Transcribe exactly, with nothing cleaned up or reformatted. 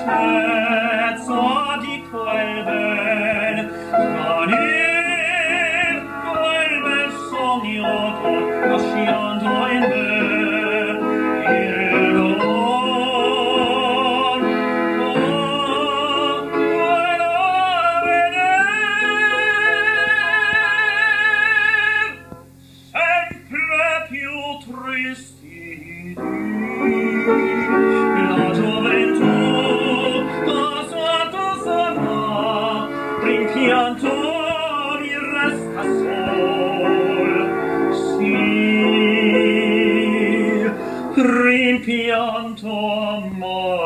tristezza di quel bel svanir, quel bel sogno che lasciando in me il dolor. Oh, quello veder sempre più tristi la gioventù a suato sarà, rimpianto mi resta sol, sì, rimpianto amor.